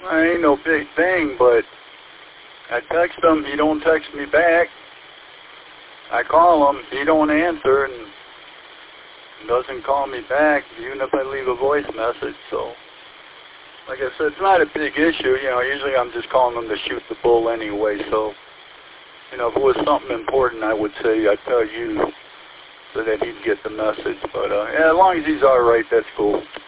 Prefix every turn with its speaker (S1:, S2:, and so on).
S1: Ain't no big thing, but I text him, he don't text me back. I call him, he don't answer, and doesn't call me back, even if I leave a voice message. So, like I said, it's not a big issue. You know, usually I'm just calling him to shoot the bull anyway. So, you know, if it was something important, I would say I'd tell you so that he'd get the message. But yeah, as long as he's all right, that's cool.